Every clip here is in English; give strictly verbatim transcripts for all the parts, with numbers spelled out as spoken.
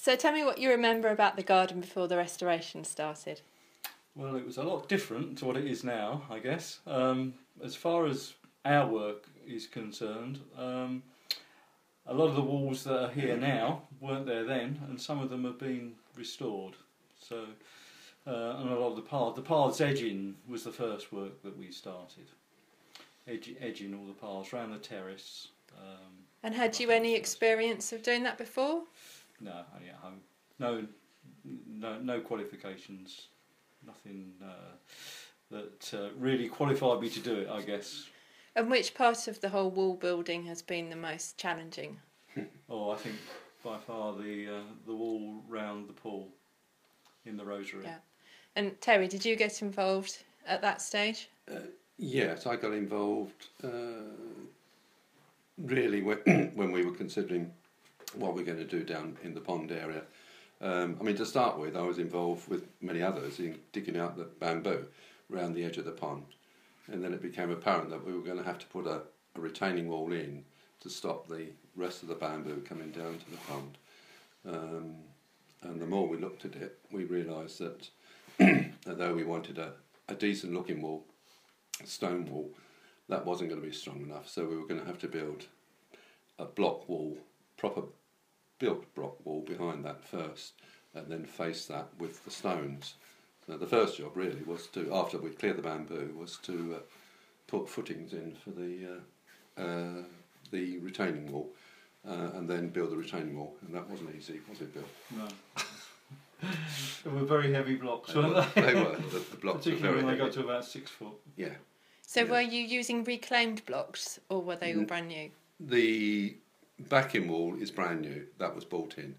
So tell me what you remember about the garden before the restoration started. Well, it was a lot different to what it is now, I guess. Um, as far as our work is concerned, um, a lot of the walls that are here now weren't there then, and some of them have been restored. So, uh, and a lot of the paths, the paths edging was the first work that we started. Edge, edging all the paths around the terrace. Um, and had you any experience of doing that before? No, only at home. No, no, no qualifications. Nothing uh, that uh, really qualified me to do it, I guess. And which part of the whole wall building has been the most challenging? Oh, I think by far the uh, the wall round the pool in the Rosary. Yeah. And Terry, did you get involved at that stage? Uh, yes, I got involved uh, really when, when we were considering what we're going to do down in the pond area. Um, I mean, to start with, I was involved with many others in digging out the bamboo around the edge of the pond. And then it became apparent that we were going to have to put a, a retaining wall in to stop the rest of the bamboo coming down to the pond. Um, and the more we looked at it, we realised that although we wanted a, a decent looking wall, a stone wall, that wasn't going to be strong enough. So we were going to have to build a block wall, proper built block wall behind that first, and then face that with the stones. So the first job really was to, after we'd cleared the bamboo, was to uh, put footings in for the uh, uh, the retaining wall, uh, and then build the retaining wall. And that wasn't easy, was it, Bill? No. They were very heavy blocks, They weren't were. they? They were. The, the blocks were Particularly very when they heavy. got to about six foot. Yeah. So Yeah. were you using reclaimed blocks or were they all N- brand new? The backing wall is brand new. That was bought in.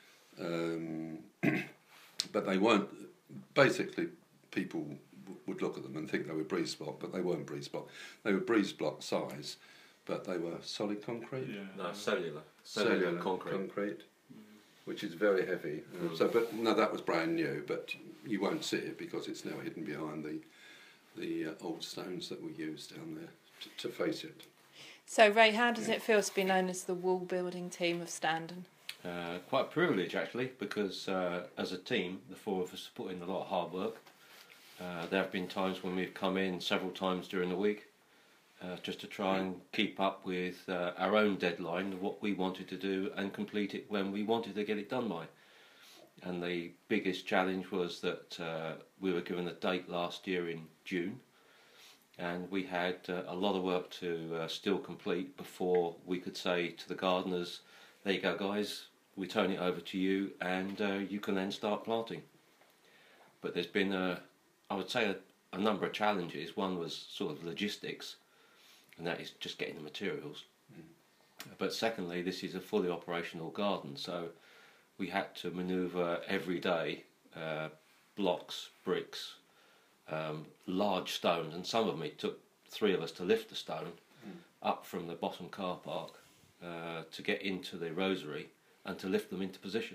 Um, but they weren't, basically people w- would look at them and think they were breeze block, but they weren't breeze block. They were breeze block size, but they were solid concrete. Yeah. No, cellular. Cellular, Cellular concrete. concrete, which is very heavy. Uh, So, but no, that was brand new, but you won't see it because it's now hidden behind the the uh, old stones that we used down there to, to face it. So Ray, how does it feel to be known as the wall building team of Standon? Uh, quite a privilege actually, because uh, as a team, the four of us put in a lot of hard work. Uh, there have been times when we've come in several times during the week uh, just to try and keep up with uh, our own deadline of what we wanted to do and complete it when we wanted to get it done by. And the biggest challenge was that uh, we were given a date last year in June, and we had uh, a lot of work to uh, still complete before we could say to the gardeners, there you go guys, we turn it over to you and uh, you can then start planting. But there's been, a, I would say, a, a number of challenges. One was sort of logistics, and that is just getting the materials. Mm. But secondly, this is a fully operational garden, so we had to manoeuvre every day uh, blocks, bricks, um, large stones, and some of them it took three of us to lift the stone mm. up from the bottom car park uh, to get into the rosary and to lift them into position.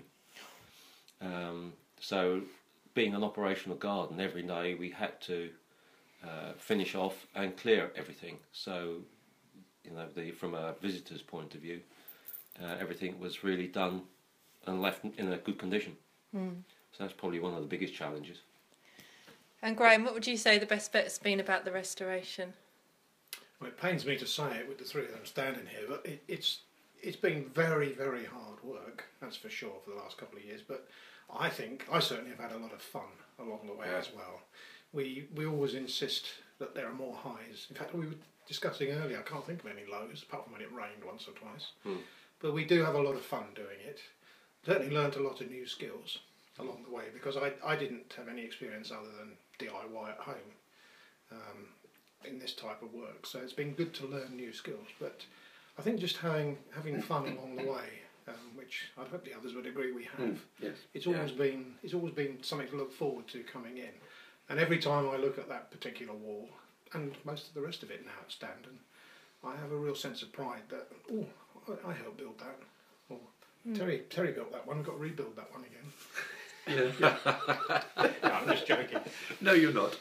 Um, so being an operational garden, every day we had to uh, finish off and clear everything. So, you know, the, from a visitor's point of view, uh, everything was really done and left in a good condition. Mm. So that's probably one of the biggest challenges. And Graham, what would you say the best bit's been about the restoration? Well, it pains me to say it with the three of them standing here, but it, it's it's been very, very hard work, that's for sure, for the last couple of years. But I think I certainly have had a lot of fun along the way yeah. as well. We we always insist that there are more highs. In fact, we were discussing earlier, I can't think of any lows, apart from when it rained once or twice. Hmm. But we do have a lot of fun doing it. Certainly learnt a lot of new skills along the way, because I, I didn't have any experience other than D I Y at home um, in this type of work. So it's been good to learn new skills. But I think just having having fun along the way, um, which I hope the others would agree we have. Mm, yes. It's always yeah. been it's always been something to look forward to coming in. And every time I look at that particular wall, and most of the rest of it now at Standon, I have a real sense of pride that, oh, I, I helped build that. Or mm. Terry Terry built that one, we've got to rebuild that one again. Yeah. No, I'm just joking. No, you're not.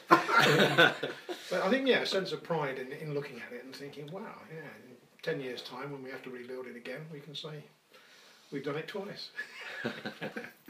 But I think, yeah, a sense of pride in, in looking at it and thinking, wow, yeah, in ten years' time when we have to rebuild it again, we can say we've done it twice.